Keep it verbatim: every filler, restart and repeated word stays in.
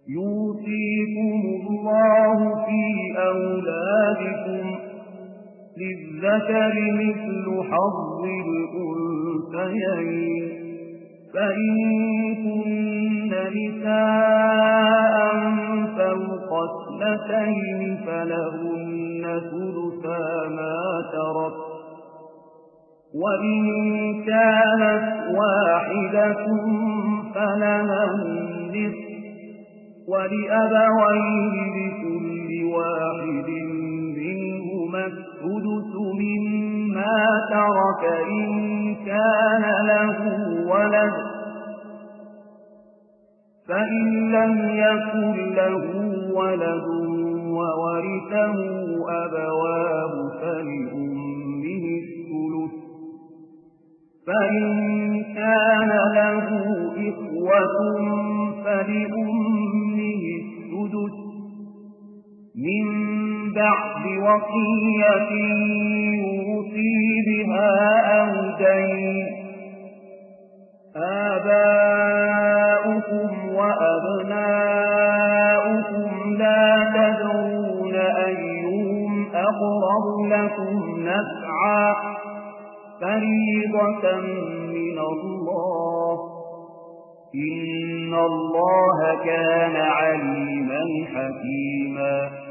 يوصيكم الله في أولادكم للذكر مثل حظ الأنثيين فإن كن نساء فوق اثنتين فلهن ثلثا ما ترك وإن كانت واحدة فلها النصف ولأبويه لكل واحد منهما السدس مما ترك إن كان له ولد فإن لم يكن له ولد وورثه أبواه فلأمه الثلث فإن كان له إخوة فلأمه السدس من بعد وصية يوصي بها أو دين آباؤكم وأبناؤكم لا تدرون أيهم أقرب لكم نفعا فريضة من الله إن الله كان عليما حكيما